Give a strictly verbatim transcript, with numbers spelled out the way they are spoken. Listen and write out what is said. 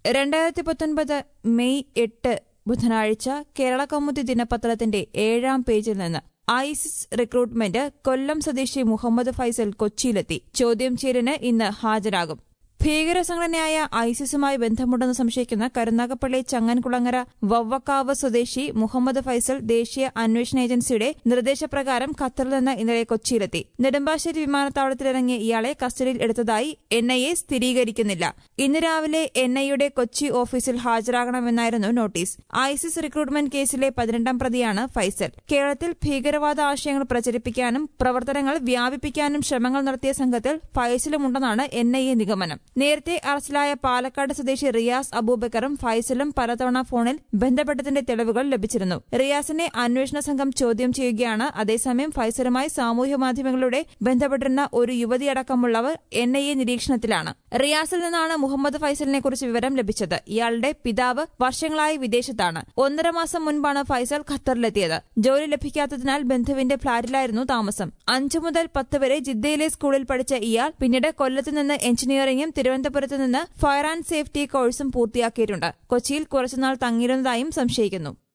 രണ്ടായിരത്തി പത്തൊൻപത് മെയ് എട്ട് ബുധനാഴ്ച കേരള കൗമുദി ദിനപത്രത്തിന്റെ ഏഴാം പേജിൽ നിന്ന് ഐസിസ് റിക്രൂട്ട്മെന്റ് കൊല്ലം സ്വദേശി മുഹമ്മദ് ഫൈസൽ കൊച്ചിയിലെത്തി. ചോദ്യം ചെയ്യലിന് ഇന്ന് ഹാജരാകും. ഭീകര സംഘടനയായ ഐസിസുമായി ബന്ധമുണ്ടെന്ന് സംശയിക്കുന്ന കരുനാഗപ്പള്ളി ചങ്ങൻകുളങ്ങര വവ്വക്കാവ് സ്വദേശി മുഹമ്മദ് ഫൈസൽ ദേശീയ അന്വേഷണ ഏജൻസിയുടെ നിർദ്ദേശപ്രകാരം ഖത്തറിൽ നിന്ന് ഇന്നലെ കൊച്ചിയിലെത്തി. നെടുമ്പാശ്ശേരി വിമാനത്താവളത്തിലിറങ്ങിയ ഇയാളെ കസ്റ്റഡിയിൽ എടുത്തതായി എൻ ഐ എ സ്ഥിരീകരിക്കുന്നില്ല. ഇന്ന് രാവിലെ എൻ ഐയുടെ കൊച്ചി ഓഫീസിൽ ഹാജരാകണമെന്നായിരുന്നു നോട്ടീസ്. ഐസിസ് റിക്രൂട്ട്മെന്റ് കേസിലെ പതിനെട്ടാം പ്രതിയാണ് ഫൈസൽ. കേരളത്തിൽ ഭീകരവാദ ആശയങ്ങൾ പ്രചരിപ്പിക്കാനും പ്രവർത്തനങ്ങൾ വ്യാപിപ്പിക്കാനും ശ്രമങ്ങൾ നടത്തിയ സംഘത്തിൽ ഫൈസലുമുണ്ടെന്നാണ് എൻ ഐ എ നിഗമനം. നേരത്തെ അറസ്റ്റിലായ പാലക്കാട് സ്വദേശി റിയാസ് അബൂബക്കറും ഫൈസലും പലതവണ ഫോണിൽ ബന്ധപ്പെട്ടതിന്റെ തെളിവുകൾ ലഭിച്ചിരുന്നു. റിയാസിനെ അന്വേഷണ സംഘം ചോദ്യം ചെയ്യുകയാണ്. അതേസമയം ഫൈസലുമായി സാമൂഹ്യ മാധ്യമങ്ങളിലൂടെ ബന്ധപ്പെട്ടിരുന്ന ഒരു യുവതിയടക്കമുള്ളവർ എൻ ഐ എ നിരീക്ഷണത്തിലാണ്. റിയാസിൽ നിന്നാണ് മുഹമ്മദ് ഫൈസലിനെക്കുറിച്ച് വിവരം ലഭിച്ചത്. ഇയാളുടെ പിതാവ് വർഷങ്ങളായി വിദേശത്താണ്. ഒന്നര മാസം മുൻപാണ് ഫൈസൽ ഖത്തറിലെത്തിയത്. ജോലി ലഭിക്കാത്തതിനാൽ ബന്ധുവിന്റെ ഫ്ളാറ്റിലായിരുന്നു താമസം. അഞ്ചു മുതൽ പത്ത് വരെ ജിദ്ദയിലെ സ്കൂളിൽ പഠിച്ച ഇയാൾ പിന്നീട് കൊല്ലത്ത് നിന്ന് എഞ്ചിനീയറിംഗും തിരുവനന്തപുരത്ത് നിന്ന് ഫയർ ആൻഡ് സേഫ്റ്റി കോഴ്സും പൂർത്തിയാക്കിയിട്ടുണ്ട്. കൊച്ചിയിൽ കുറച്ചുനാൾ തങ്ങിയിരുന്നതായും സംശയിക്കുന്നു.